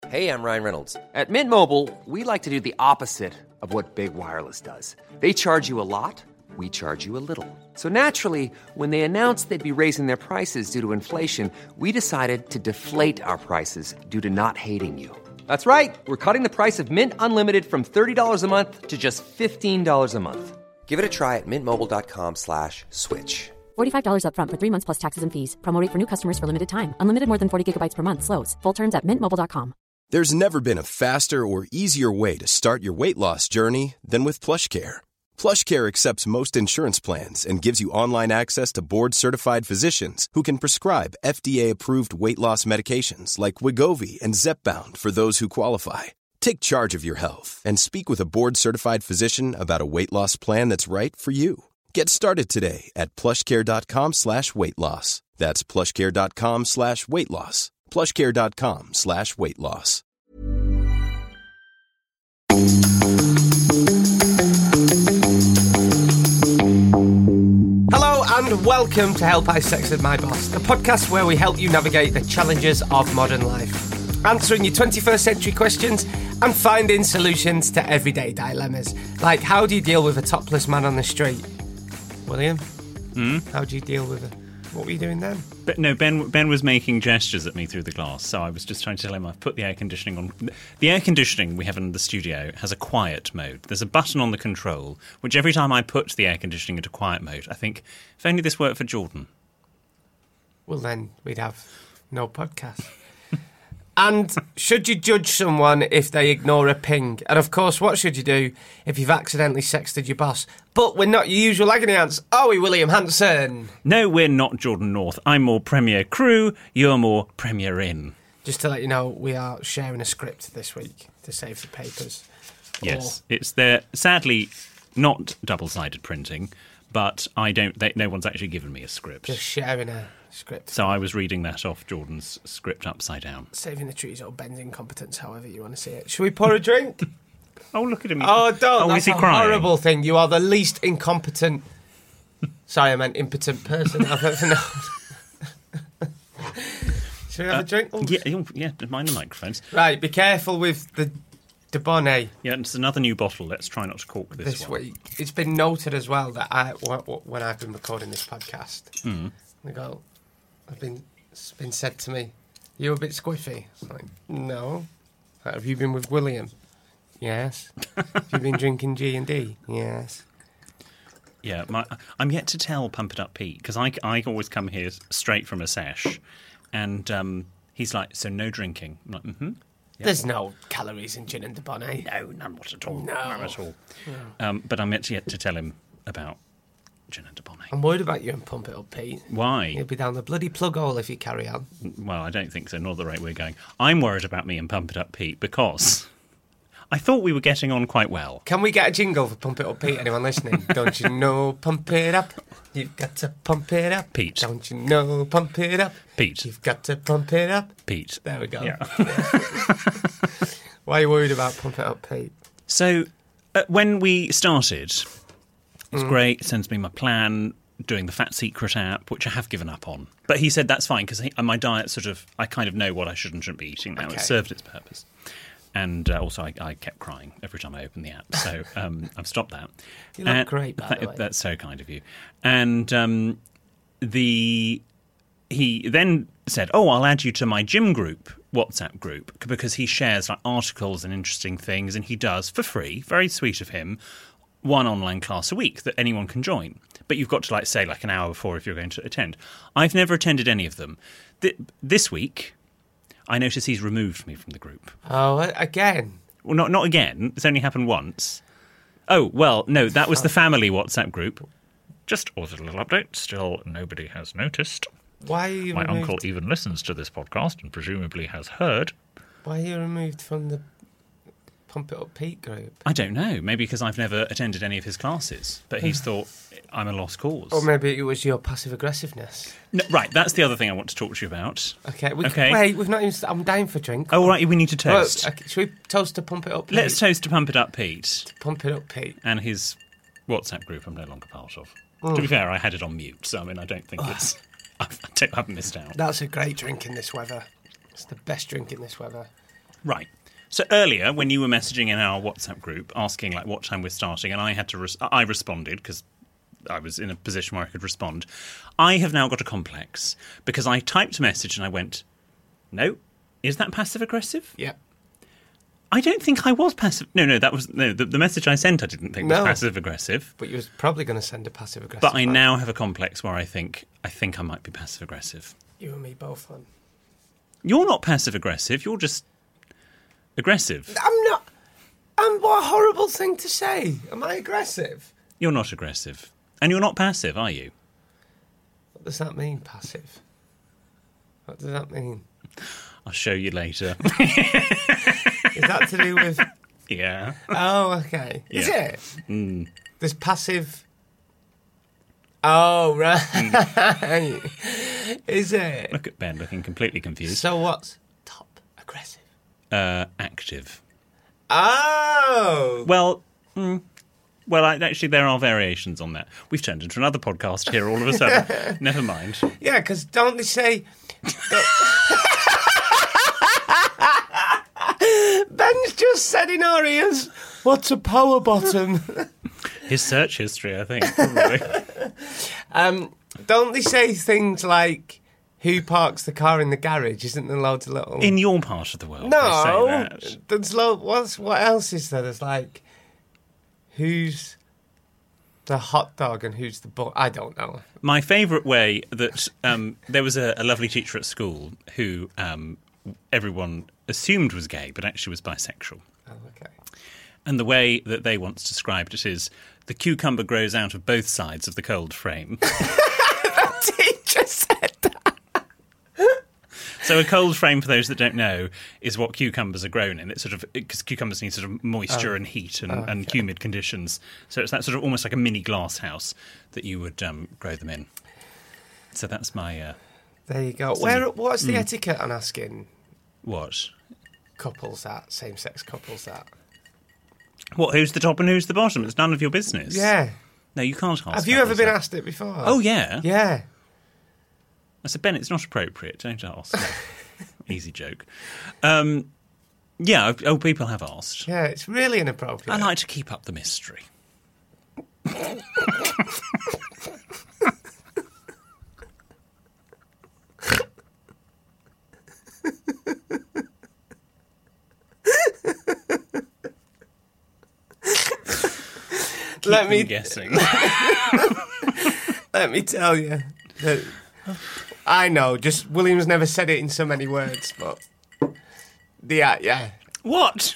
Hey, I'm Ryan Reynolds. At Mint Mobile, we like to do the opposite of what Big Wireless does. They charge you a lot, we charge you a little. So naturally, when they announced they'd be raising their prices due to inflation, we decided to deflate our prices due to not hating you. That's right. We're cutting the price of Mint Unlimited from $30 a month to just $15 a month. Give it a try at mintmobile.com/switch. $45 up front for 3 months plus taxes and fees. Promo rate for new customers for limited time. Unlimited more than 40 gigabytes per month. Slows full terms at mintmobile.com. There's never been a faster or easier way to start your weight loss journey than with PlushCare. PlushCare accepts most insurance plans and gives you online access to board-certified physicians who can prescribe FDA-approved weight loss medications like Wegovy and Zepbound for those who qualify. Take charge of your health and speak with a board-certified physician about a weight loss plan that's right for you. Get started today at plushcare.com/weight loss. That's plushcare.com/weight loss. plushcare.com/weight loss. Hello and welcome to Help I Sexted My Boss, the podcast where we help you navigate the challenges of modern life, answering your 21st century questions and finding solutions to everyday dilemmas. Like, how do you deal with a topless man on the street? William, how do you deal with it? What were you doing then? But no, Ben was making gestures at me through the glass, so I was just trying to tell him I've put the air conditioning on. The air conditioning we have in the studio has a quiet mode. There's a button on the control, which every time I put the air conditioning into quiet mode, I think, if only this worked for Jordan. Well, then we'd have no podcast. And should you judge someone if they ignore a ping? And of course, what should you do if you've accidentally sexted your boss? But we're not your usual agony ants, are we, William Hanson? No, we're not Jordan North. I'm more Premier Crew, you're more Premier In. Just to let you know, we are sharing a script this week to save the papers. Yes, it's there. Sadly, not double-sided printing, but no one's actually given me a script. Just sharing a script. So I was reading that off Jordan's script upside down. Saving the trees or Ben's incompetence, however you want to see it. Should we pour a drink? Oh, look at him. Oh, don't. Oh, That's is he a crying? horrible thing. You are the least incompetent... Sorry, I meant impotent person I've ever known. Should we have a drink? Oh. Yeah, mind the microphones. Right, be careful with the Dubonnet. Yeah, it's another new bottle. Let's try not to cork this one. Week. It's been noted as well that when I've been recording this podcast, it's been said to me, "You're a bit squiffy." I'm like, no. Have you been with William? Yes. Have you been drinking G&D? Yes. Yeah, I'm yet to tell Pump It Up Pete, because I always come here straight from a sesh, and he's like, so no drinking. I'm like, Yep. There's no calories in gin and Dubonnet. No, none at all. No. None at all. No. But I'm yet to tell him about gin and Dubonnet. I'm worried about you and Pump It Up Pete. Why? You'll be down the bloody plug hole if you carry on. Well, I don't think so, not the rate we're going. I'm worried about me and Pump It Up Pete because I thought we were getting on quite well. Can we get a jingle for Pump It Up Pete? Anyone listening? Don't you know, pump it up. You've got to pump it up. Pete. Don't you know, pump it up. Pete. You've got to pump it up. Pete. There we go. Yeah. Why are you worried about Pump It Up Pete? So, when we started, it's great, sends me my plan, doing the Fat Secret app, which I have given up on. But he said that's fine, because my diet I kind of know what I should and shouldn't be eating now. Okay. It's served its purpose. And also, I kept crying every time I opened the app, so I've stopped that. You look great, by the way. That's so kind of you. And he then said, I'll add you to my gym group, WhatsApp group, because he shares like articles and interesting things, and he does, for free, very sweet of him, one online class a week that anyone can join. But you've got to say an hour before if you're going to attend. I've never attended any of them. This week, I notice he's removed me from the group. Oh, again? Well, not again. It's only happened once. Oh, well, no, that was the family WhatsApp group. Just a little update. Still, nobody has noticed. Why are you My removed? uncle even listens to this podcast and presumably has heard. Why are you removed from the Pump It Up Pete group? I don't know. Maybe because I've never attended any of his classes. But he's thought I'm a lost cause. Or maybe it was your passive aggressiveness. No, right, that's the other thing I want to talk to you about. Okay. Wait, we've not even... I'm dying for a drink. Oh, right, we need to toast. Well, should we toast to Pump It Up Pete? Let's toast to Pump It Up Pete. To Pump It Up Pete. And his WhatsApp group I'm no longer part of. To be fair, I had it on mute, so I don't think it's... I haven't missed out. That's a great drink in this weather. It's the best drink in this weather. Right. So earlier, when you were messaging in our WhatsApp group asking like what time we're starting, and I had to, I responded because I was in a position where I could respond. I have now got a complex because I typed a message and I went, "No, is that passive aggressive?" Yeah. I don't think I was passive. No, that was the message I sent. I didn't think was passive aggressive. But you was probably going to send a passive aggressive. But I now have a complex where I think I might be passive aggressive. You and me both, man. You're not passive aggressive. You're just aggressive. I'm not. What a horrible thing to say. Am I aggressive? You're not aggressive. And you're not passive, are you? What does that mean, passive? What does that mean? I'll show you later. Is that to do with... Yeah. Oh, okay. Yeah. Is it? Mm. There's passive... Oh, right. Is it? Look at Ben looking completely confused. So what's top aggressive? Active. Oh! Well, actually, there are variations on that. We've turned into another podcast here all of a sudden. Never mind. Yeah, because don't they say... Ben's just said in our ears, what's a power bottom? His search history, I think, probably. Don't they say things like, who parks the car in the garage? Isn't there loads of little... In your part of the world, no, they say that. There's what else is there? There's like, who's the hot dog and who's the butt? I don't know. My favourite way that there was a lovely teacher at school who everyone assumed was gay, but actually was bisexual. Oh, okay. And the way that they once described it is, the cucumber grows out of both sides of the cold frame. The teacher said that. So a cold frame, for those that don't know, is what cucumbers are grown in. It's sort of because cucumbers need sort of moisture and heat and humid conditions. So it's that sort of almost like a mini glass house that you would grow them in. So that's my... there you go. What's the etiquette on asking What? couples that, same-sex couples that? What, who's the top and who's the bottom? It's none of your business. Yeah. No, you can't ask. Have you ever been asked it before? Oh, yeah. Yeah. I said, Ben, it's not appropriate. Don't ask. Easy joke. Yeah, people have asked. Yeah, it's really inappropriate. I like to keep up the mystery. Let me guessing. Let me tell you that I know. Just William's never said it in so many words, but yeah. What?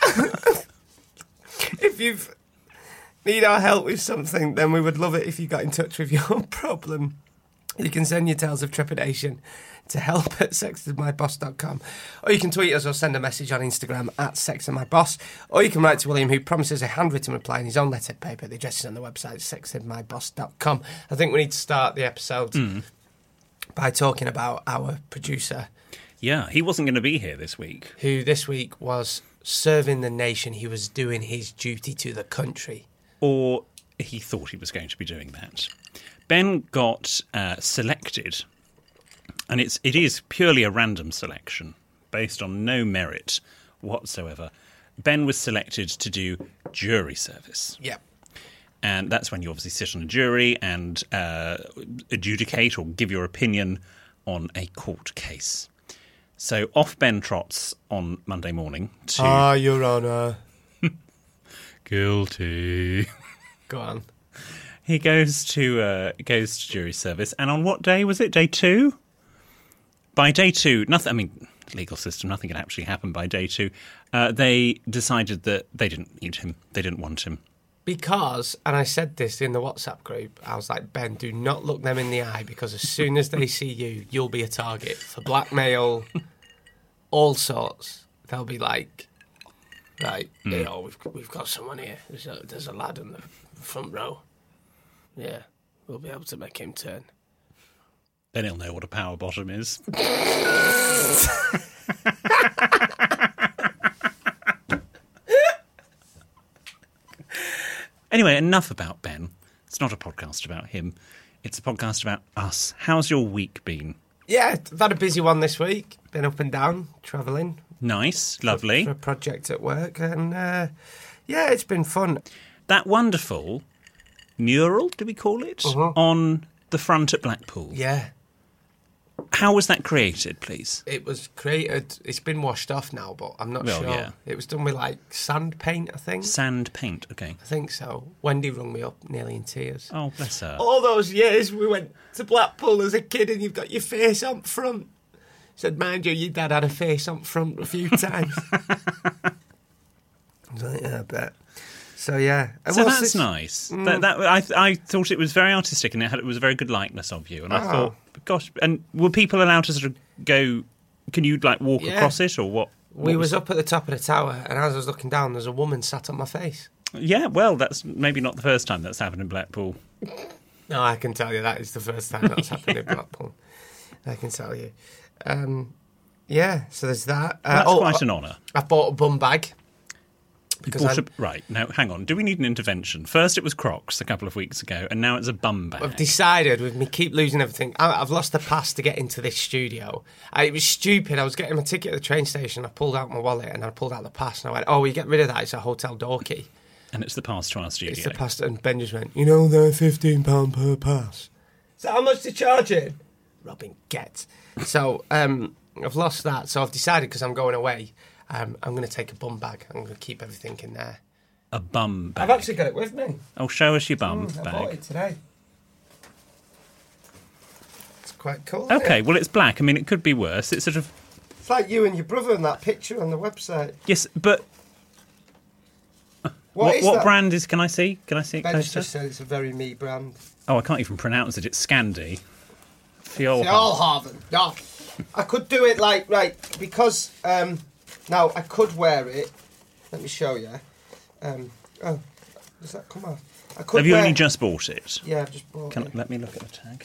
If you need our help with something, then we would love it if you got in touch with your problem. You can send your tales of trepidation to help@sextedmyboss.com, or you can tweet us or send a message on Instagram @sextedmyboss, or you can write to William, who promises a handwritten reply in his own lettered paper. The address is on the website sextedmyboss.com. I think we need to start the episode by talking about our producer. Yeah, he wasn't going to be here this week. Who this week was serving the nation. He was doing his duty to the country. Or he thought he was going to be doing that. Ben got selected, and it is purely a random selection based on no merit whatsoever. Ben was selected to do jury service. Yep. And that's when you obviously sit on a jury and adjudicate or give your opinion on a court case. So off Ben trots on Monday morning to... Your Honour. Guilty. Go on. He goes to jury service, and on what day was it? Day 2? By day 2, nothing. I mean, legal system, nothing can actually happen by day 2. They decided that they didn't need him. They didn't want him. Because, and I said this in the WhatsApp group, I was like, Ben, do not look them in the eye, because as soon as they see you, you'll be a target for blackmail, all sorts. They'll be like, right, you know, we've got someone here. There's a lad in the front row. Yeah, we'll be able to make him turn. Then he'll know what a power bottom is. Anyway, enough about Ben. It's not a podcast about him. It's a podcast about us. How's your week been? Yeah, I've had a busy one this week. Been up and down, travelling. Nice, lovely. For a project at work, and yeah, it's been fun. That wonderful mural, do we call it, on the front at Blackpool. Yeah. How was that created, please? It was created, it's been washed off now, but I'm not sure. Yeah. It was done with like sand paint, I think. Sand paint, okay. I think so. Wendy rung me up nearly in tears. Oh, bless her. All those years we went to Blackpool as a kid and you've got your face on front. Said, mind you, your dad had a face on front a few times. I was like, yeah, I bet. So, yeah. So that's nice. I thought it was very artistic and it was a very good likeness of you. And I thought, gosh, and were people allowed to sort of go, can you like walk across it or what? We was up at the top of the tower and as I was looking down, there's a woman sat on my face. Yeah, well, that's maybe not the first time that's happened in Blackpool. No, I can tell you that is the first time that's happened in Blackpool. I can tell you. Yeah, so there's that. That's quite an honour. I bought a bum bag. Right, now hang on. Do we need an intervention? First it was Crocs a couple of weeks ago, and now it's a bum bag. I've decided with me keep losing everything. I've lost the pass to get into this studio. It was stupid. I was getting my ticket at the train station. I pulled out my wallet and I pulled out the pass, and I went, "Oh, you get rid of that. It's a hotel door key." And it's the pass to our studio. It's the pass, and Ben just went, "You know, they're £15 per pass." So how much to charge it? Robin, get. So I've lost that. So I've decided because I'm going away. I'm going to take a bum bag. I'm going to keep everything in there. A bum bag? I've actually got it with me. Oh, show us your bum I bag. bought it today. It's quite cool. Okay, well, it's black. I mean, it could be worse. It's sort of... It's like you and your brother in that picture on the website. Yes, but... What brand is... Can I see? Can I see it Ben closer? just said it's a very me brand. Oh, I can't even pronounce it. It's Scandi. Fjallraven. No, I could do it like, right, because... now, I could wear it. Let me show you. Oh, does that come off? I could Have you only just bought it? Yeah, I've just bought it. Let me look at the tag.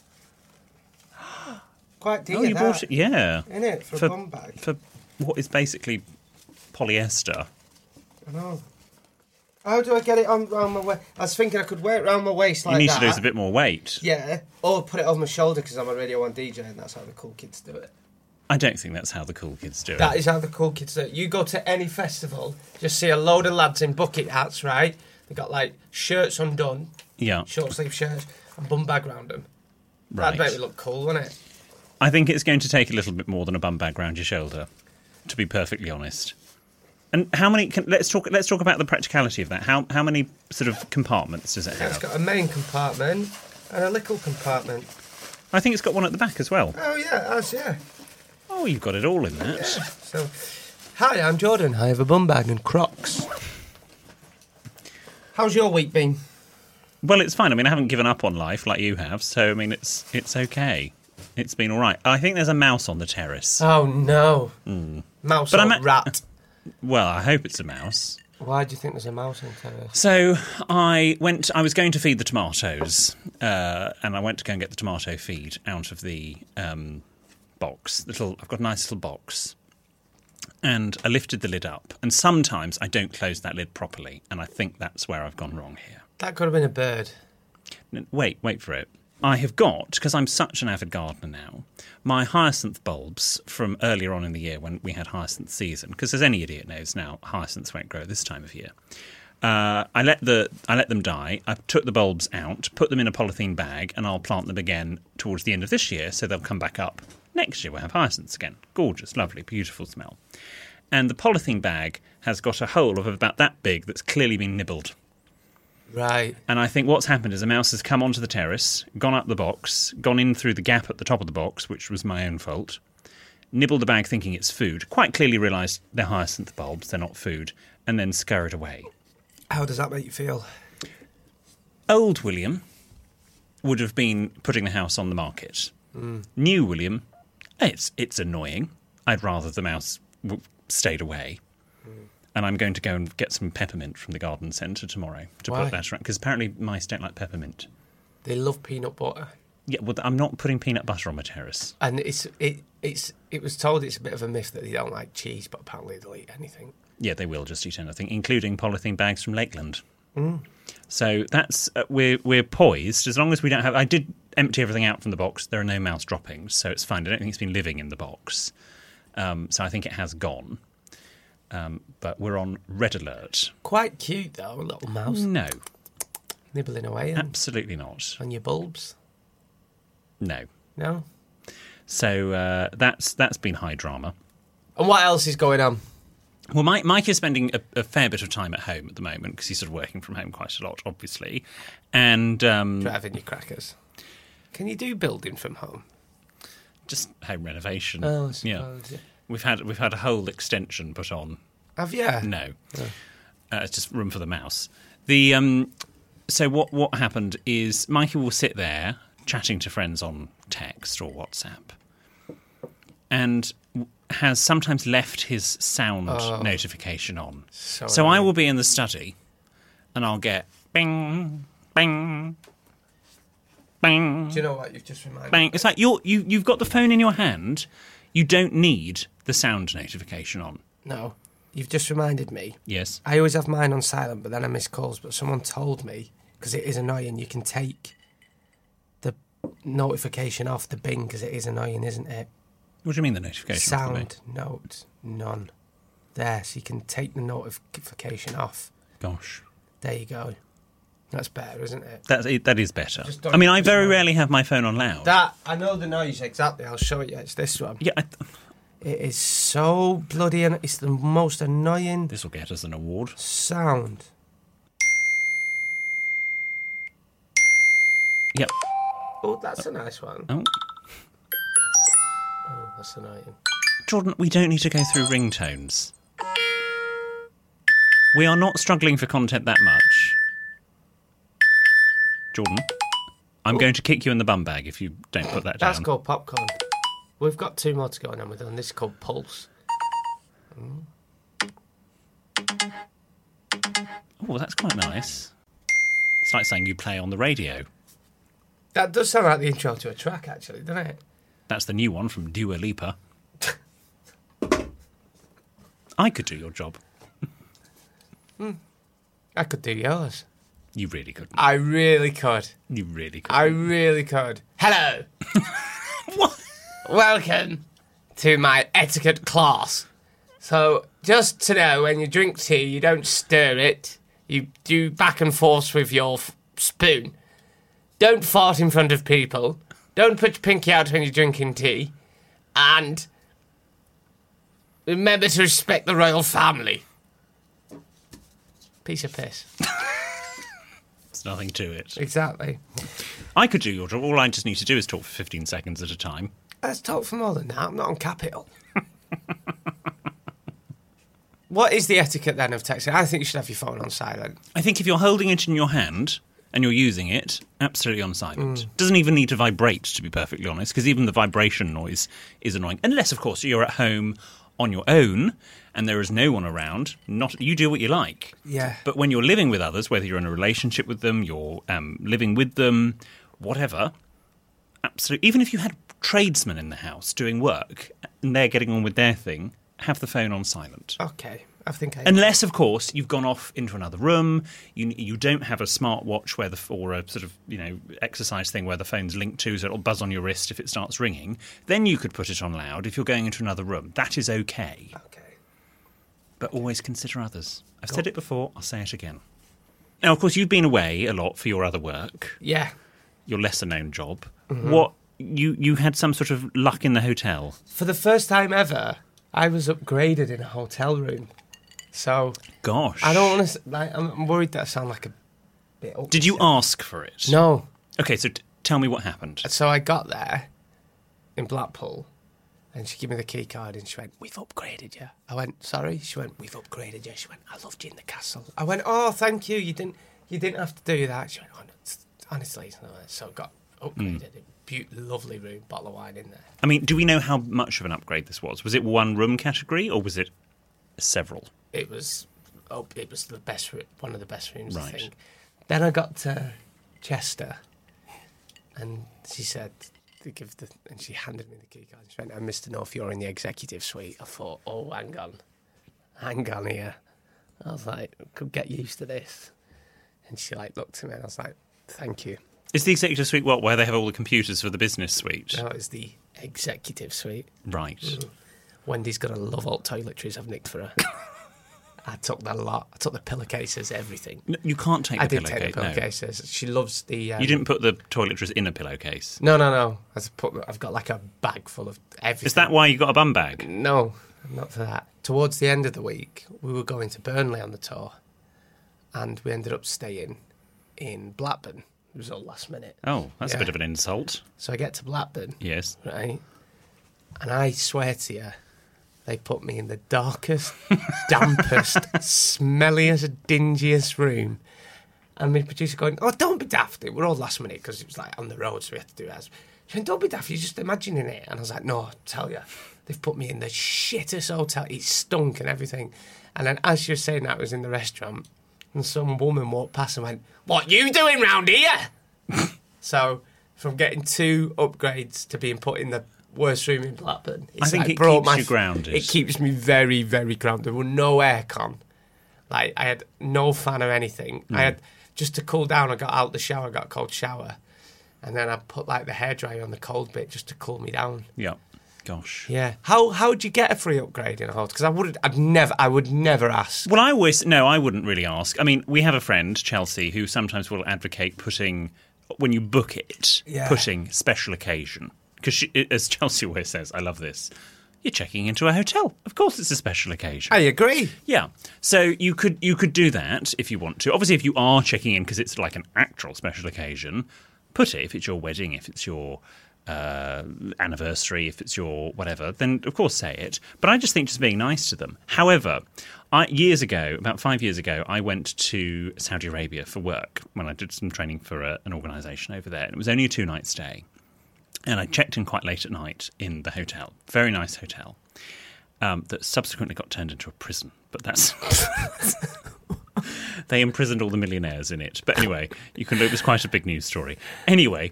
Quite dear, Oh, you bought it? Yeah. Innit? For a bum bag. For what is basically polyester. I know. How do I get it on round my waist? I was thinking I could wear it round my waist like that. You need to lose a bit more weight. Yeah, or put it over my shoulder because I'm a Radio 1 DJ and that's how the cool kids do it. I don't think that's how the cool kids do it. That is how the cool kids do it. You go to any festival, just see a load of lads in bucket hats, right? They've got like shirts undone, short sleeve shirts, and bum bag round them. Right. That'd make me look cool, wouldn't it? I think it's going to take a little bit more than a bum bag round your shoulder, to be perfectly honest. And how many? Let's talk about the practicality of that. How many sort of compartments does it have? It's got a main compartment and a little compartment. I think it's got one at the back as well. Oh yeah, it has, yeah. Oh, you've got it all in that. Yeah. So, hi, I'm Jordan. I have a bum bag and Crocs. How's your week been? Well, it's fine. I mean, I haven't given up on life like you have, so I mean, it's okay. It's been all right. I think there's a mouse on the terrace. Oh no, mouse or rat? Well, I hope it's a mouse. Why do you think there's a mouse on the terrace? So I was going to feed the tomatoes, and I went to go and get the tomato feed out of the box. I've got a nice little box. And I lifted the lid up. And sometimes I don't close that lid properly. And I think that's where I've gone wrong here. That could have been a bird. Wait for it. I have got, because I'm such an avid gardener now, my hyacinth bulbs from earlier on in the year when we had hyacinth season. Because as any idiot knows now, hyacinths won't grow this time of year. I let them die. I took the bulbs out, put them in a polythene bag, and I'll plant them again towards the end of this year, so they'll come back up next year. We'll have hyacinths again. Gorgeous, lovely, beautiful smell. And the polythene bag has got a hole of about that big that's clearly been nibbled. Right. And I think what's happened is a mouse has come onto the terrace, gone up the box, gone in through the gap at the top of the box, which was my own fault, nibbled the bag thinking it's food, quite clearly realised they're hyacinth bulbs, they're not food, and then scurried away. How does that make you feel? Old William would have been putting the house on the market. New William, it's annoying. I'd rather the mouse stayed away. And I'm going to go and get some peppermint from the garden centre tomorrow to put that around. Because apparently mice don't like peppermint. They love peanut butter. Yeah, well, I'm not putting peanut butter on my terrace. And it was told it's a bit of a myth that they don't like cheese, but apparently they'll eat anything. Yeah, they will just eat anything, including polythene bags from Lakeland. So that's we're poised as long as we don't have. I did empty everything out from the box. There are no mouse droppings, so it's fine. I don't think it's been living in the box. So I think it has gone. But we're on red alert. Quite cute, though, a little mouse. No, Nibbling away absolutely not. on your bulbs. No. No? So that's been high drama. And what else is going on? Well, Mike is spending a fair bit of time at home at the moment because he's sort of working from home quite a lot, obviously. And Driving your crackers. Can you do building from home? just home renovation. Oh, I suppose, yeah. yeah. We've had a whole extension put on. Have you? No, Oh. It's just room for the mouse. So what happened is Mikey will sit there chatting to friends on text or WhatsApp, and has sometimes left his sound notification on. So I will be in the study, and I'll get bing, bing, bing. Do you know what you've just reminded Bang. me? It's like you've got the phone in your hand. You don't need the sound notification on. No, you've just reminded me. Yes. I always have mine on silent, but then I miss calls. But someone told me, because it is annoying, you can take the notification off the Bing because it is annoying, isn't it? What do you mean the notification? Sound, note, none. There, so you can take the notification off. Gosh. There you go. That's better, isn't it? That is better. Just don't I mean, I use very mine. rarely have my phone on loud. I know the noise exactly. I'll show it you. It's this one. Yeah, It is so bloody... It's the most annoying this will get us an award. sound. Yep. Oh, that's a nice one. Oh, Oh, that's annoying. Jordan, we don't need to go through ringtones. We are not struggling for content that much. Jordan, I'm going to kick you in the bum bag if you don't put that down. That's called popcorn. We've got two more to go on, and we're done. This is called Pulse. Oh, that's quite nice. It's like saying you play on the radio. That does sound like the intro to a track, actually, doesn't it? That's the new one from Dua Lipa. I could do your job. I could do yours. You really couldn't. I really could. You really could. I really could. Hello. What? Welcome to my etiquette class. So, just to know, when you drink tea, you don't stir it. You do back and forth with your spoon. Don't fart in front of people. Don't put your pinky out when you're drinking tea. And remember to respect the royal family. Piece of piss. There's nothing to it. Exactly. I could do your job. All I just need to do is talk for 15 seconds at a time. Let's talk for more than that. I'm not on Capital. What is the etiquette then of texting? I think you should have your phone on silent. I think if you're holding it in your hand and you're using it, absolutely on silent. Doesn't even need to vibrate, to be perfectly honest, because even the vibration noise is annoying. Unless, of course, you're at home on your own and there is no one around. You do what you like. Yeah. But when you're living with others, whether you're in a relationship with them, you're living with them, whatever, absolutely. Even if you had tradesmen in the house doing work and they're getting on with their thing, have the phone on silent. Okay. I think I... Unless, of course, you've gone off into another room, you don't have a smartwatch or a sort of, exercise thing where the phone's linked to, so it'll buzz on your wrist if it starts ringing, then you could put it on loud if you're going into another room. That is okay. Okay. But always consider others. I've said it before, I'll say it again. Now, of course, you've been away a lot for your other work, Yeah. your lesser-known job. Mm-hmm. What, you had some sort of luck in the hotel? For the first time ever, I was upgraded in a hotel room. So... Gosh. I don't want to... I'm worried that I sound like a bit... Did you ask for it? No. Okay, so tell me what happened. So I got there in Blackpool, and she gave me the key card, and she went, "We've upgraded you." I went, "Sorry?" She went, "We've upgraded you." She went, "I loved you in the castle." I went, "Oh, thank you. You didn't have to do that." She went, "Oh, no, honestly, it's not that." So I got upgraded. Lovely room, bottle of wine in there. I mean, do we know how much of an upgrade this was? Was it one room category, or was it several? It was the best, one of the best rooms, Right. I think. Then I got to Chester, and she said, and she handed me the key card. She went, "I must know if you're in the executive suite." I thought, "Oh, hang on here." I was like, I could get used to this. And she looked at me, and I was like, "Thank you." Is the executive suite where they have all the computers for the business suite? No, it's the executive suite. Right. Wendy's got to love all toiletries I've nicked for her. I took that a lot. I took the pillowcases, everything. No, you can't take I the did take the pillowcases. No. She loves the... You didn't put the toiletries in a pillowcase? No. I've got like a bag full of everything. Is that why you got a bum bag? No, not for that. Towards the end of the week, we were going to Burnley on the tour, and we ended up staying in Blackburn. It was all last minute. Oh, that's a bit of an insult. So I get to Blackburn. Yes. Right? And I swear to you, they put me in the darkest, dampest, smelliest, dingiest room. And my producer going, "Oh, don't be daft." We're all last minute because it was like on the road, so we had to do it. She went, "Don't be daft, you're just imagining it." And I was like, "No, I tell you, they've put me in the shittest hotel. It stunk and everything." And then as she was saying that, I was in the restaurant, and some woman walked past and went, "What you doing round here?" So from getting 2 upgrades to being put in the worst room in Blackburn, I think it keeps you grounded. It keeps me very, very grounded. There were no aircon. Like, I had no fan or anything. I had, just to cool down, I got out the shower, got a cold shower. And then I put, like, the hairdryer on the cold bit just to cool me down. Yeah. Gosh. Yeah. How'd you get a free upgrade in a hotel? Because I would never ask. Well, I wouldn't really ask. I mean, we have a friend, Chelsea, who sometimes will advocate putting, when you book it, putting special occasion. Because as Chelsea always says, I love this, you're checking into a hotel. Of course it's a special occasion. I agree. Yeah. So you could do that if you want to. Obviously, if you are checking in because it's like an actual special occasion, put it. If it's your wedding, if it's your anniversary, if it's your whatever, then of course say it. But I just think just being nice to them. However, years ago, about 5 years ago, I went to Saudi Arabia for work when I did some training for an organisation over there. And it was only a 2-night stay. And I checked in quite late at night in the hotel. Very nice hotel. That subsequently got turned into a prison. But that's... They imprisoned all the millionaires in it. But anyway, it was quite a big news story. Anyway...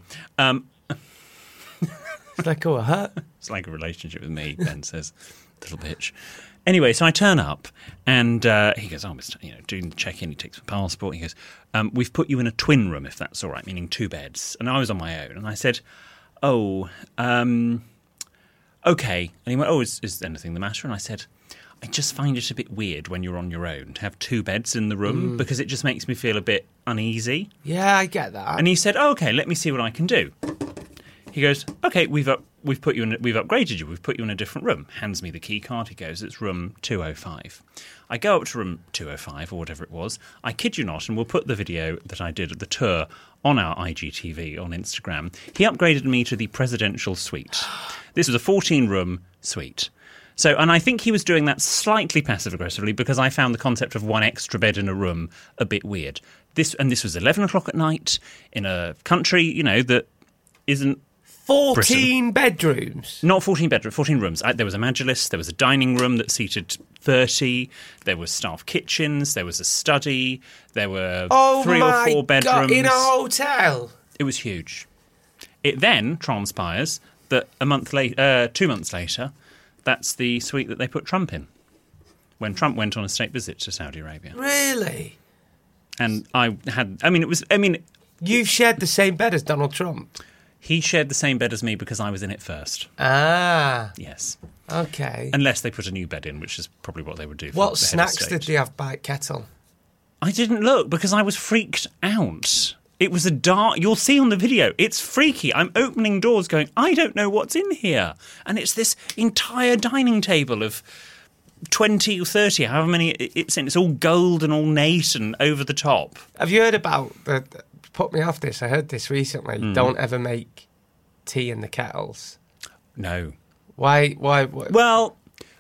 It's like, oh, it's like a relationship with me, Ben says, little bitch. Anyway, so I turn up and he goes, "Oh, Mr. Doing the check-in." He takes my passport. He goes, "We've put you in a twin room, if that's all right," meaning 2 beds. And I was on my own. And I said, "Oh, okay." And he went, "Oh, is anything the matter?" And I said, "I just find it a bit weird when you're on your own to have 2 beds in the room because it just makes me feel a bit uneasy." Yeah, I get that. And he said, "Oh, okay, let me see what I can do." He goes, "Okay, we've upgraded you. We've put you in a different room." Hands me the key card. He goes, "It's room 205." I go up to room 205 or whatever it was. I kid you not, and we'll put the video that I did at the tour on our IGTV on Instagram. He upgraded me to the presidential suite. This was a 14-room suite. So, and I think he was doing that slightly passive-aggressively because I found the concept of 1 extra bed in a room a bit weird. This was 11 o'clock at night in a country, that isn't 14 bedrooms? Not 14 bedrooms, 14 rooms. There was a majlis, there was a dining room that seated 30, there was staff kitchens, there was a study, there were 3 or 4 bedrooms. God, in a hotel? It was huge. It then transpires that 2 months later, that's the suite that they put Trump in when Trump went on a state visit to Saudi Arabia. Really? And You've shared the same bed as Donald Trump? He shared the same bed as me because I was in it first. Ah. Yes. Okay. Unless they put a new bed in, which is probably what they would do. What snacks did they have by kettle? I didn't look because I was freaked out. It was a dark... You'll see on the video. It's freaky. I'm opening doors going, I don't know what's in here. And it's this entire dining table of 20 or 30, however many it's in. It's all gold and ornate and over the top. Have you heard about... Put me off this. I heard this recently. Don't ever make tea in the kettles. No. Why? Well,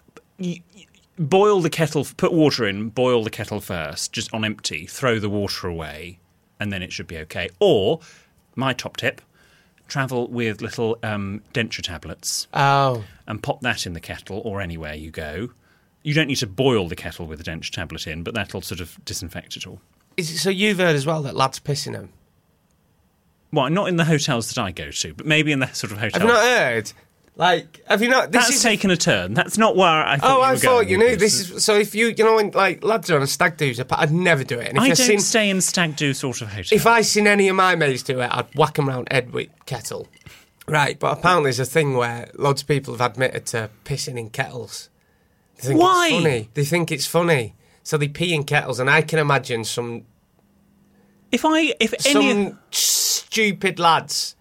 boil the kettle, put water in, boil the kettle first, just on empty, throw the water away, and then it should be okay. Or, my top tip, travel with little denture tablets. Oh. And pop that in the kettle or anywhere you go. You don't need to boil the kettle with a denture tablet in, but that'll sort of disinfect it all. So you've heard as well that lads piss in them? Well, not in the hotels that I go to, but maybe in the sort of hotels. Have you not heard? Have you not? That's taken a turn. That's not where I thought you were going. I thought you knew. This is so. If when lads are on a stag do, I'd never do it. And if I don't stay in stag do sort of hotels. If I seen any of my mates do it, I'd whack them round head with kettle. Right, but apparently there's a thing where loads of people have admitted to pissing in kettles. They think Why? It's funny. They think it's funny. So they pee in kettles, and I can imagine some stupid lads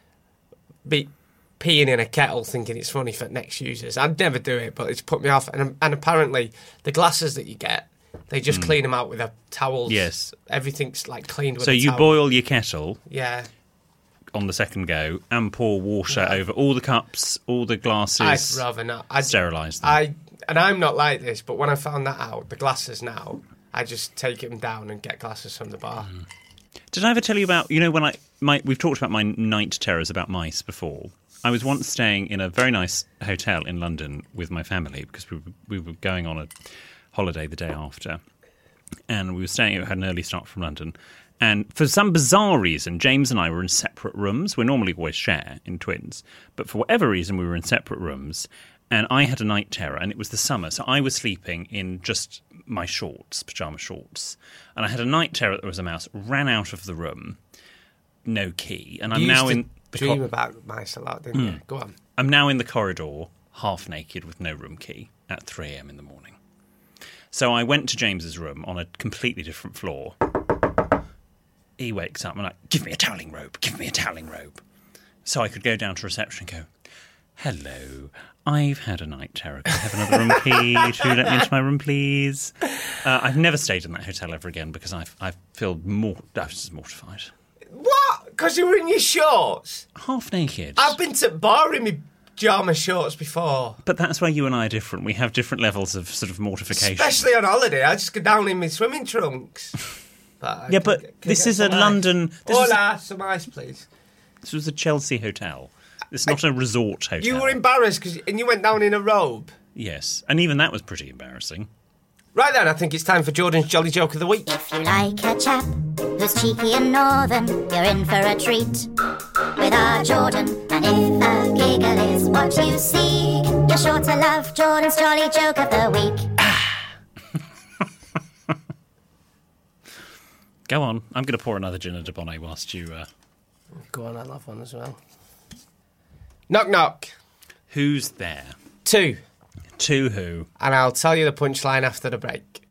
be peeing in a kettle thinking it's funny for next users. I'd never do it, but it's put me off. And apparently the glasses that you get, they just clean them out with a towel. Yes. Everything's like cleaned with So a you towel. boil your kettle Yeah. on the second go and pour water over all the cups, all the glasses. I'd rather not. Sterilise them. I'm not like this, but when I found that out, the glasses now, I just take them down and get glasses from the bar. Did I ever tell you about, when we've talked about my night terrors about mice before. I was once staying in a very nice hotel in London with my family because we were going on a holiday the day after. And we had an early start from London. And for some bizarre reason, James and I were in separate rooms. We normally always share in twins. But for whatever reason, we were in separate rooms. And I had a night terror, and it was the summer. So I was sleeping in just my shorts, pyjama shorts. And I had a night terror that there was a mouse, ran out of the room, no key. And I'm now in the dream about mice a lot, didn't you? Go on. I'm now in the corridor, half naked with no room key at 3 a.m. in the morning. So I went to James's room on a completely different floor. He wakes up and I'm like, give me a toweling robe, give me a toweling robe. So I could go down to reception and go, hello, I've had a night terror. Can I have another room key to let me into my room, please? I've never stayed in that hotel ever again because I feel I was just mortified. What? Because you were in your shorts? Half naked. I've been to bar in my pyjama shorts before. But that's where you and I are different. We have different levels of sort of mortification. Especially on holiday. I just go down in my swimming trunks. But this is a London... some ice, please. This was a Chelsea hotel. It's not a resort hotel. You were embarrassed and you went down in a robe. Yes, and even that was pretty embarrassing. Right then, I think it's time for Jordan's Jolly Joke of the Week. If you like a chap who's cheeky and northern, you're in for a treat with our Jordan. And if a giggle is what you seek, you're sure to love Jordan's Jolly Joke of the Week. Go on, I'm going to pour another gin de bonnet whilst you... Go on, I love one as well. Knock, knock. Who's there? 2. To who? And I'll tell you the punchline after the break.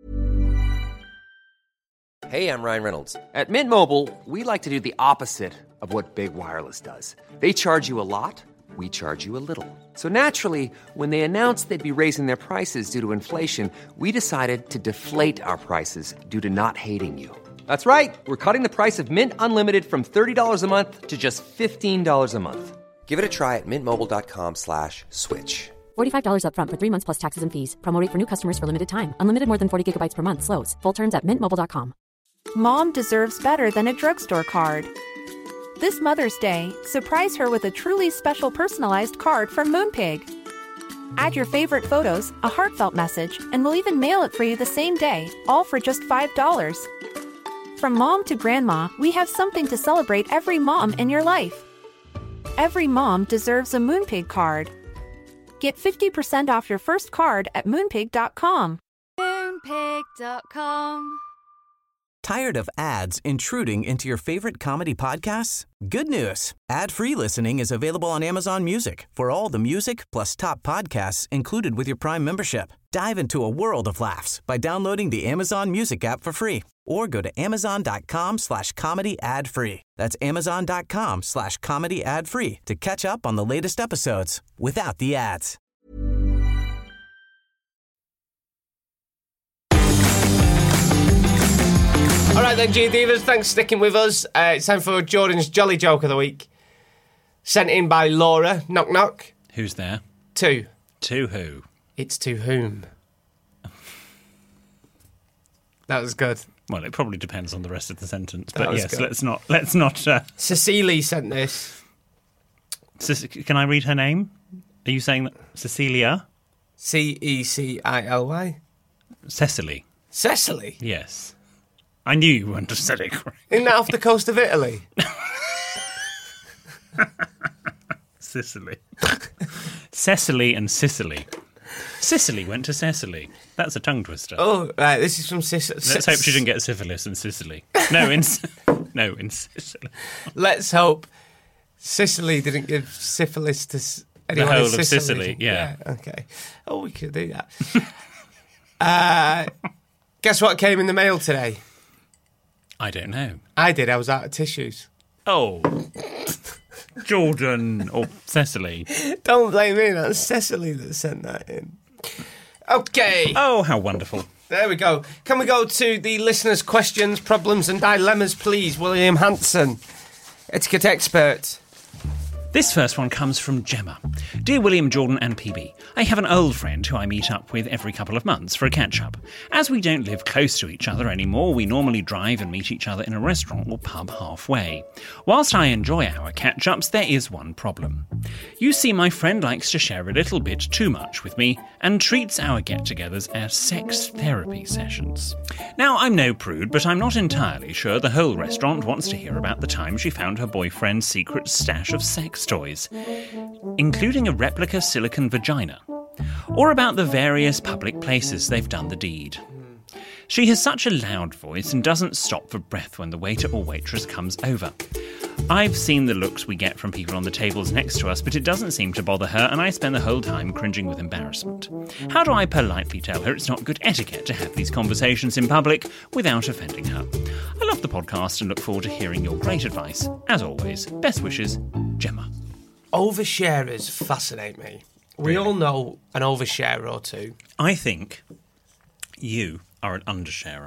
Hey, I'm Ryan Reynolds. At Mint Mobile, we like to do the opposite of what Big Wireless does. They charge you a lot, we charge you a little. So naturally, when they announced they'd be raising their prices due to inflation, we decided to deflate our prices due to not hating you. That's right. We're cutting the price of Mint Unlimited from $30 a month to just $15 a month. Give it a try at mintmobile.com/switch. $45 up front for 3 months plus taxes and fees. Promo rate for new customers for limited time. Unlimited more than 40 gigabytes per month. Slows full terms at mintmobile.com. Mom deserves better than a drugstore card. This Mother's Day, surprise her with a truly special personalized card from Moonpig. Add your favorite photos, a heartfelt message, and we'll even mail it for you the same day, all for just $5. From mom to grandma, we have something to celebrate every mom in your life. Every mom deserves a Moonpig card. Get 50% off your first card at Moonpig.com. Moonpig.com. Tired of ads intruding into your favorite comedy podcasts? Good news. Ad-free listening is available on Amazon Music for all the music plus top podcasts included with your Prime membership. Dive into a world of laughs by downloading the Amazon Music app for free or go to amazon.com/comedy ad-free. That's amazon.com/comedy ad-free to catch up on the latest episodes without the ads. All right then, G-Divas, thanks for sticking with us. It's time for Jordan's Jolly Joke of the Week. Sent in by Laura. Knock, knock. Who's there? 2. To who? It's to whom? That was good. Well, it probably depends on the rest of the sentence. That But was yes, good. let's not... Cecily sent this. Can I read her name? Are you saying that? Cecilia? Cecily. Cecily. Cecily? Yes. I knew you wouldn't have said it correct. Isn't that off the coast of Italy? Sicily. Cecily and Sicily. Sicily went to Cecily. That's a tongue twister. Oh, right, this is from Sicily. Let's hope she didn't get syphilis in Sicily. No, in Sicily. Let's hope Sicily didn't give syphilis to anyone the whole in of Sicily, yeah. Okay. Oh, we could do that. Guess what came in the mail today? I don't know. I did. I was out of tissues. Oh, Jordan or Cecily. Don't blame me. That's Cecily that sent that in. Okay. Oh, how wonderful. There we go. Can we go to the listeners' questions, problems and dilemmas, please? William Hanson, etiquette expert. This first one comes from Gemma. Dear William, Jordan and PB, I have an old friend who I meet up with every couple of months for a catch-up. As we don't live close to each other anymore, we normally drive and meet each other in a restaurant or pub halfway. Whilst I enjoy our catch-ups, there is one problem. You see, my friend likes to share a little bit too much with me and treats our get-togethers as sex therapy sessions. Now, I'm no prude, but I'm not entirely sure the whole restaurant wants to hear about the time she found her boyfriend's secret stash of sex toys, including a replica silicone vagina, or about the various public places they've done the deed. She has such a loud voice and doesn't stop for breath when the waiter or waitress comes over. I've seen the looks we get from people on the tables next to us, but it doesn't seem to bother her, and I spend the whole time cringing with embarrassment. How do I politely tell her it's not good etiquette to have these conversations in public without offending her? I love the podcast and look forward to hearing your great advice. As always, best wishes, Gemma. Oversharers fascinate me. We all know an oversharer or two. I think you are an undersharer.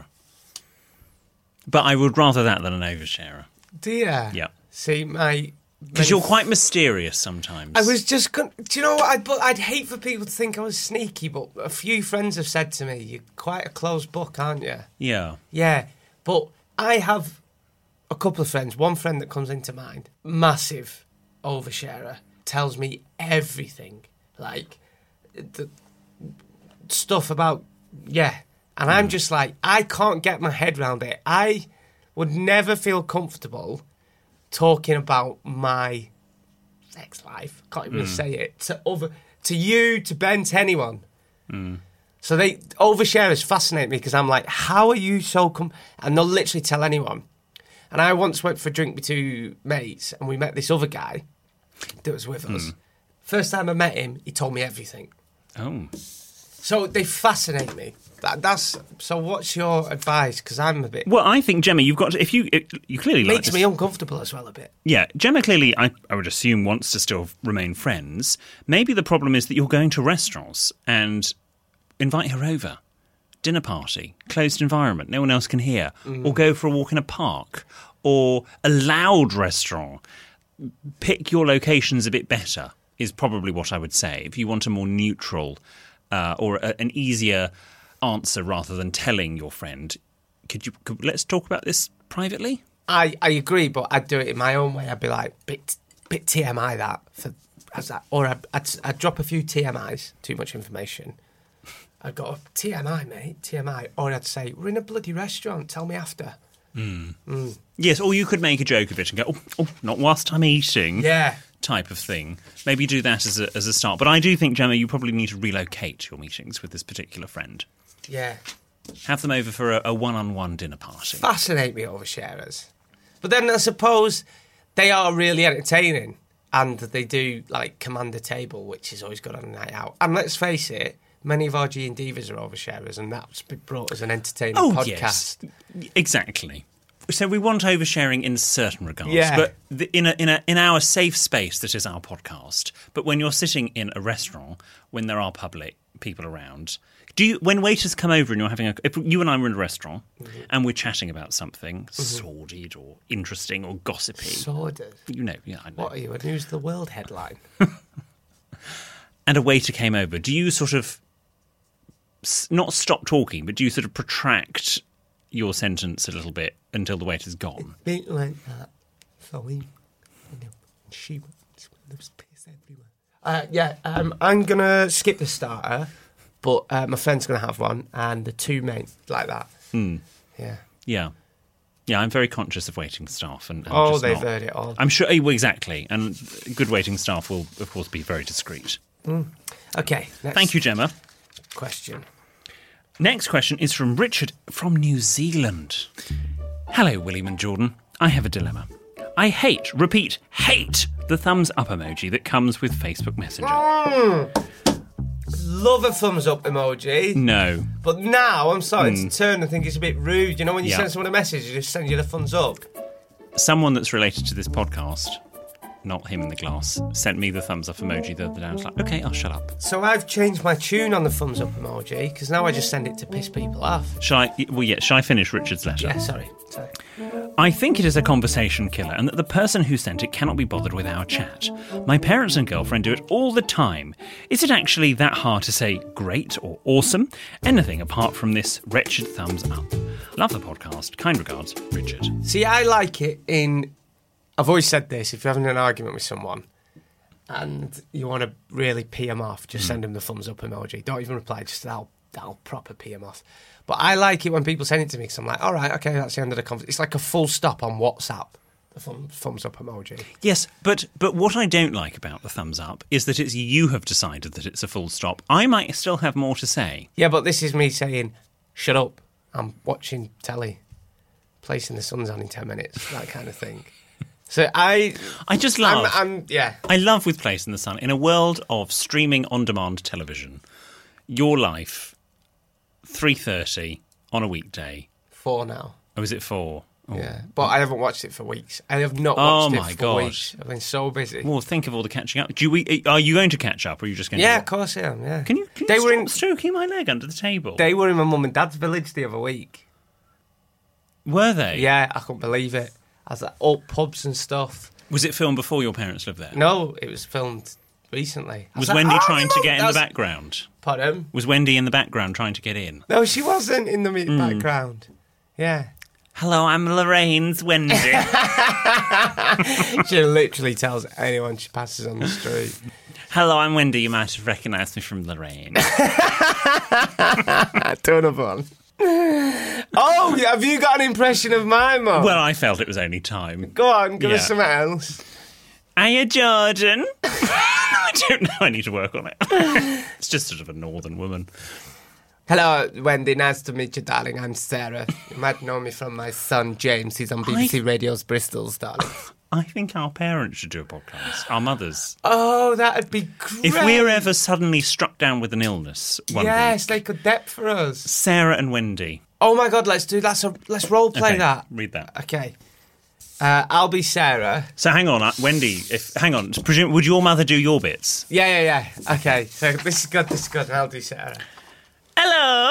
But I would rather that than an oversharer. Do you? Yeah. See, because you're quite mysterious sometimes. I was just do you know what? I'd hate for people to think I was sneaky, but a few friends have said to me, you're quite a closed book, aren't you? Yeah. Yeah, but I have a couple of friends. One friend that comes into mind, massive oversharer, tells me everything, like the stuff about, and I'm just like, I can't get my head around it. I would never feel comfortable talking about my sex life. Can't even say it to you, to Ben, to anyone. So they oversharers fascinate me because I'm like, how are you so and they'll literally tell anyone. And I once went for a drink with two mates, and we met this other guy that was with us. First time I met him, he told me everything. Oh. So they fascinate me. So what's your advice? Because I'm a bit... Well, I think, Gemma, you've got to... If you clearly like makes me uncomfortable as well a bit. Yeah, Gemma clearly, I would assume, wants to still remain friends. Maybe the problem is that you're going to restaurants and invite her over. Dinner party, closed environment, no one else can hear. Or go for a walk in a park. Or a loud restaurant. Pick your locations a bit better is probably what I would say. If you want a more neutral or an easier answer rather than telling your friend, let's talk about this privately? I agree, but I'd do it in my own way. I'd be like, bit TMI that. Or I'd drop a few TMIs, too much information. I'd go, TMI, mate, TMI. Or I'd say, we're in a bloody restaurant, tell me after. Yes, or you could make a joke of it and go, oh, not whilst I'm eating. Yeah. Type of thing. Maybe do that as a start. But I do think, Gemma, you probably need to relocate your meetings with this particular friend. Yeah. Have them over for a one-on-one dinner party. Fascinate me, oversharers. But then I suppose they are really entertaining, and they do, like, command a table, which is always good on a night out. And let's face it, many of our G&Divas are oversharers, and that's been brought as an entertaining podcast. Yes. Exactly. So we want oversharing in certain regards, yeah. But in our safe space that is our podcast. But when you're sitting in a restaurant, when there are public people around, when waiters come over and you're having if you and I were in a restaurant and we're chatting about something sordid or interesting or gossipy, sordid, I know. What are you, a News of the World headline? And a waiter came over. Do you sort of not stop talking, but do you sort of protract your sentence a little bit until the waiter's gone? A bit like that. So there's piss everywhere. I'm going to skip the starter, but my friend's going to have one, and the two main, like that. Yeah, I'm very conscious of waiting staff. And they've heard it all. I'm sure, well, exactly. And good waiting staff will, of course, be very discreet. Okay. Next Thank you, Gemma. Question. Next question is from Richard from New Zealand. Hello, William and Jordan. I have a dilemma. I hate the thumbs up emoji that comes with Facebook Messenger. Love a thumbs up emoji. No. But now I'm starting to turn and think it's a bit rude. You know, when you send someone a message, you just send you the thumbs up. Someone that's related to this podcast, not him in the glass, sent me the thumbs up emoji the other day. I was like, okay, I'll shut up. So I've changed my tune on the thumbs up emoji, because now I just send it to piss people off. Shall I finish Richard's letter? Yeah, sorry. I think it is a conversation killer and that the person who sent it cannot be bothered with our chat. My parents and girlfriend do it all the time. Is it actually that hard to say great or awesome? Anything apart from this wretched thumbs up. Love the podcast. Kind regards, Richard. See, I like it in... I've always said this, if you're having an argument with someone and you want to really pee them off, just send them the thumbs up emoji. Don't even reply, just that'll proper pee them off. But I like it when people send it to me because I'm like, all right, okay, that's the end of the conversation. It's like a full stop on WhatsApp, the thumbs up emoji. Yes, but what I don't like about the thumbs up is that it's you have decided that it's a full stop. I might still have more to say. Yeah, but this is me saying, shut up, I'm watching telly, Placing the Sun's on in 10 minutes, that kind of thing. So I just love... yeah. I love with Place in the Sun. In a world of streaming on-demand television, your life... 3:30 on a weekday. 4 now. Oh, is it 4? Oh. Yeah, but I haven't watched it for weeks. I have not watched it for weeks. I've been so busy. Well, think of all the catching up. Are you going to catch up, or are you just going to... Yeah, of course I am, yeah. Can you stop stroking my leg under the table? They were in my mum and dad's village the other week. Were they? Yeah, I couldn't believe it. I was like, old pubs and stuff. Was it filmed before your parents lived there? No, it was filmed recently. Was Wendy trying to get in the background? Pardon? Was Wendy in the background trying to get in? No, she wasn't in the background. Yeah. Hello, I'm Lorraine's Wendy. She literally tells anyone she passes on the street. Hello, I'm Wendy. You might have recognised me from Lorraine. Turn up on. Oh, have you got an impression of my mum? Well, I felt it was only time. Go on, give us something else. Hiya, Jordan. I don't know. I need to work on it. It's just sort of a northern woman. Hello, Wendy. Nice to meet you, darling. I'm Sarah. You might know me from my son, James. He's on BBC Radio's Bristol's, darling. I think our parents should do a podcast. Our mothers. Oh, that'd be great. If we're ever suddenly struck down with an illness one week, they could dep for us. Sarah and Wendy. Oh, my God, let's do that. So let's role play that. Read that. Okay. I'll be Sarah. So hang on, Wendy. Would your mother do your bits? Yeah. Okay, so this is good. I'll do Sarah. Hello.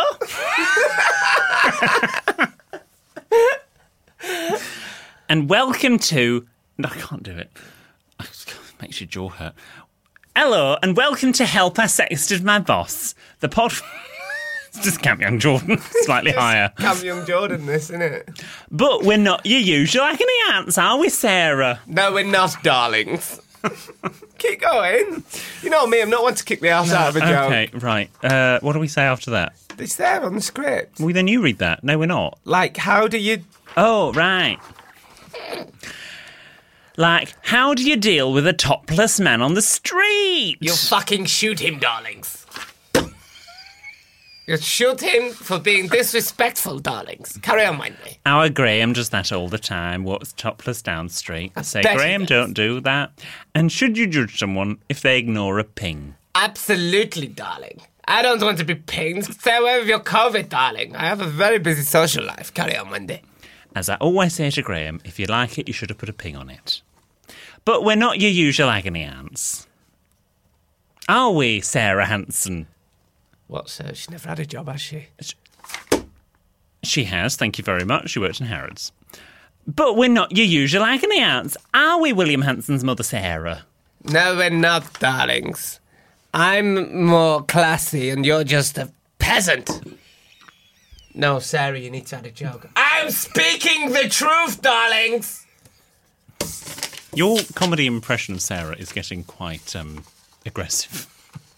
And welcome to... No, I can't do it. It makes your jaw hurt. Hello, and welcome to Help I Sexted My Boss, the pod... It's just Camp Young Jordan, slightly higher. Camp Young Jordan, this, isn't it? But we're not your usual agony aunts, are we, Sarah? No, we're not, darlings. Keep going. You know me, I'm not one to kick the ass out of a joke. Okay, right. What do we say after that? It's there on the script. Well, then you read that. No, we're not. Like, how do you... Oh, right. Like, how do you deal with a topless man on the street? You fucking shoot him, darlings. You shoot him for being disrespectful, darlings. Carry on, Wendy. Our Graham does that all the time, walks topless down the street. I say, Graham, don't do that. And should you judge someone if they ignore a ping? Absolutely, darling. I don't want to be pinged. Stay away with your COVID, darling. I have a very busy social life. Carry on, Wendy. As I always say to Graham, if you like it, you should have put a ping on it. But we're not your usual agony aunts. Are we, Sarah Hanson? What, sir? She's never had a job, has she? She has, thank you very much. She worked in Harrods. But we're not your usual agony aunts. Are we, William Hanson's mother, Sarah? No, we're not, darlings. I'm more classy and you're just a peasant. No, Sarah, you need to have a joke. I'm speaking the truth, darlings! Your comedy impression of Sarah is getting quite aggressive.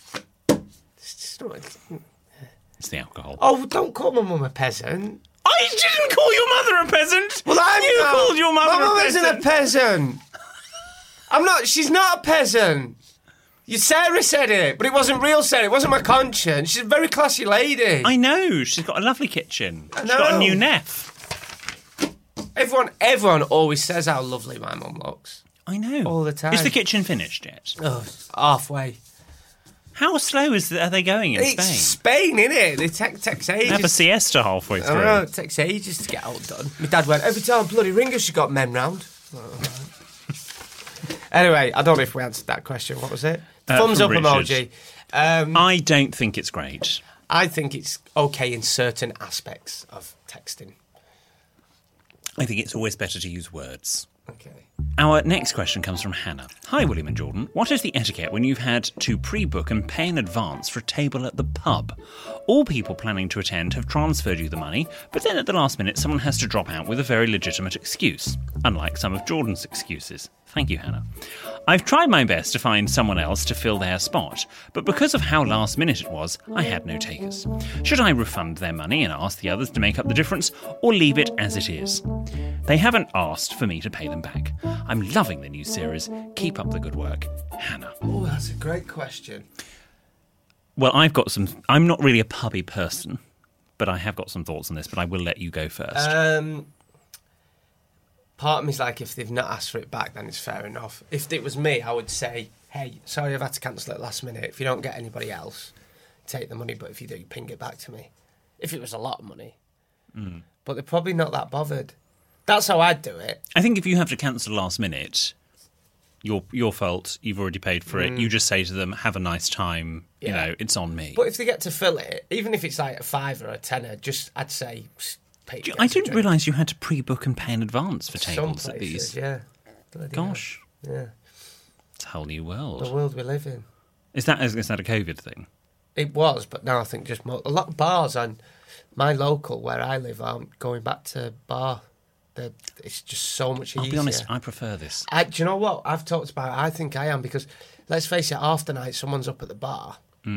It's the alcohol. Oh, don't call my mum a peasant. I didn't call your mother a peasant! Well, You called your mother my mum a peasant! isn't a peasant. I'm not... She's not a peasant. Sarah said it, but it wasn't real Sarah. It wasn't my conscience. She's a very classy lady. I know. She's got a lovely kitchen. I know. She's got a new neff. Everyone always says how lovely my mum looks. I know. All the time. Is the kitchen finished yet? Oh, halfway. How slow are they going in It's Spain? Spain, innit? It takes ages. Have a siesta halfway through. I know, it takes ages to get all done. My dad went, every time bloody Ringo she got men round. Anyway, I don't know if we answered that question. What was it? Thumbs up Richard. emoji. I don't think it's great. I think it's okay in certain aspects of texting. I think it's always better to use words. Okay. Our next question comes from Hannah. Hi, William and Jordan. What is the etiquette when you've had to pre-book and pay in advance for a table at the pub? All people planning to attend have transferred you the money, but then at the last minute someone has to drop out with a very legitimate excuse, unlike some of Jordan's excuses. Thank you, Hannah. I've tried my best to find someone else to fill their spot, but because of how last minute it was, I had no takers. Should I refund their money and ask the others to make up the difference, or leave it as it is? They haven't asked for me to pay them back. I'm loving the new series. Keep up the good work. Hannah. Oh, that's a great question. Well, I'm not really a pubby person, but I have got some thoughts on this, but I will let you go first. Part of me's like, if they've not asked for it back, then it's fair enough. If it was me, I would say, hey, sorry I've had to cancel it last minute. If you don't get anybody else, take the money, but if you do, ping it back to me. If it was a lot of money. But they're probably not that bothered. That's how I'd do it. I think if you have to cancel last minute, your fault, you've already paid for it. You just say to them, have a nice time, you know, it's on me. But if they get to fill it, even if it's like a $5 or a $10, I'd say... I didn't realise you had to pre-book and pay in advance for tables Some places, at these. yeah. Bloody Gosh. hell. Yeah. It's a whole new world. The world we live in. Is that a COVID thing? It was, but now I think just more... A lot of bars and my local, where I live, aren't going back to bar. It's just so much easier. I'll be honest, I prefer this. Do you know what? I've talked about it. I think I am, because, let's face it, after night, someone's up at the bar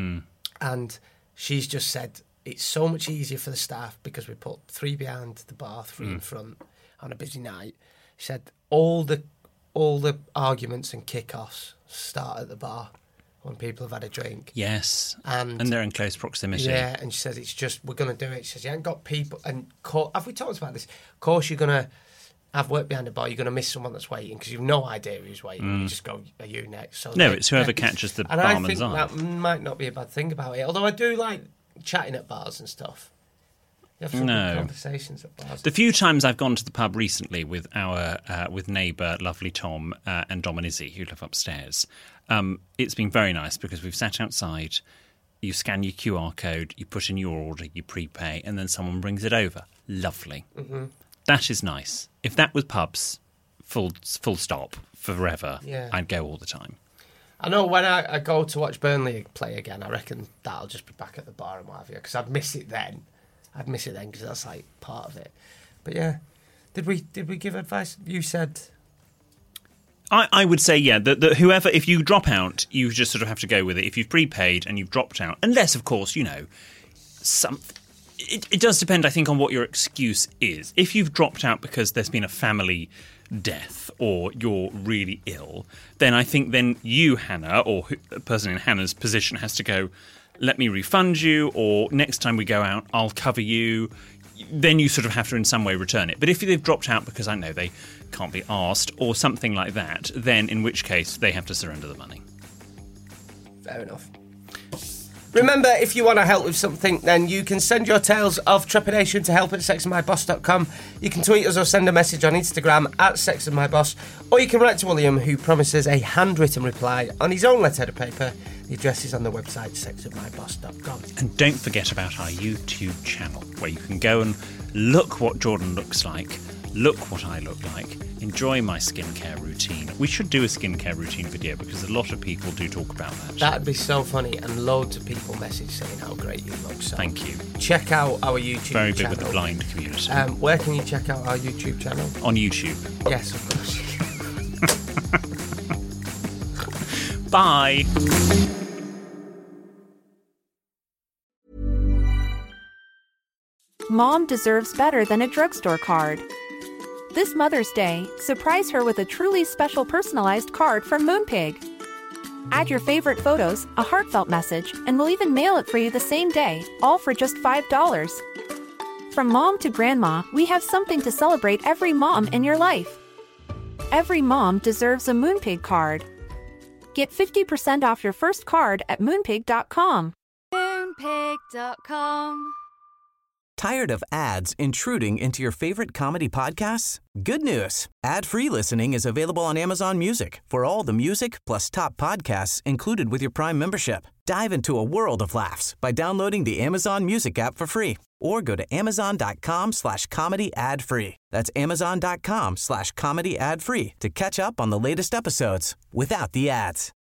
and she's just said... It's so much easier for the staff because we put 3 behind the bar, 3 in front on a busy night. She said all the arguments and kick-offs start at the bar when people have had a drink. Yes, and they're in close proximity. Yeah, and she says it's just, we're going to do it. She says, you haven't got people... And have we talked about this? Of course you're going to have work behind the bar, you're going to miss someone that's waiting because you've no idea who's waiting. You just go, are you next? So it's whoever catches the barman's eye. And I think that might not be a bad thing about it, although I do like... chatting at bars and stuff. You have some good conversations at bars. The few times I've gone to the pub recently with our with neighbour, lovely Tom, and Dominici, who live upstairs, it's been very nice because we've sat outside, you scan your QR code, you put in your order, you prepay, and then someone brings it over. Lovely. Mm-hmm. That is nice. If that was pubs, full stop, forever, I'd go all the time. I know when I go to watch Burnley play again, I reckon that'll just be back at the bar and what have you, because I'd miss it then. Because that's like part of it. But yeah, did we give advice? You said... I would say, yeah, that whoever, if you drop out, you just sort of have to go with it. If you've prepaid and you've dropped out, unless, of course, you know, it does depend, I think, on what your excuse is. If you've dropped out because there's been a family death or you're really ill, then I think then you, Hannah, or a person in Hannah's position has to go, let me refund you, or next time we go out, I'll cover you. Then you sort of have to in some way return it. But if they've dropped out because, I know, they can't be asked or something like that, then in which case they have to surrender the money. Fair enough. Remember, if you want to help with something, then you can send your tales of trepidation to help@sexandmyboss.com. You can tweet us or send a message on Instagram @sexandmyboss, or you can write to William, who promises a handwritten reply on his own letterhead of paper. The address is on the website sexandmyboss.com. And don't forget about our YouTube channel, where you can go and look what Jordan looks like, look what I look like, enjoy my skincare routine. We should do a skincare routine video because a lot of people do talk about that. That'd be so funny, and loads of people message saying how great you look. So thank you. Check out our YouTube channel. Very big with the blind community. Where can you check out our YouTube channel? On YouTube. Yes, of course. Bye. Mom deserves better than a drugstore card. This Mother's Day, surprise her with a truly special personalized card from Moonpig. Add your favorite photos, a heartfelt message, and we'll even mail it for you the same day, all for just $5. From mom to grandma, we have something to celebrate every mom in your life. Every mom deserves a Moonpig card. Get 50% off your first card at Moonpig.com. Moonpig.com. Tired of ads intruding into your favorite comedy podcasts? Good news. Ad-free listening is available on Amazon Music for all the music plus top podcasts included with your Prime membership. Dive into a world of laughs by downloading the Amazon Music app for free or go to amazon.com/comedy ad-free. That's amazon.com/comedy ad-free to catch up on the latest episodes without the ads.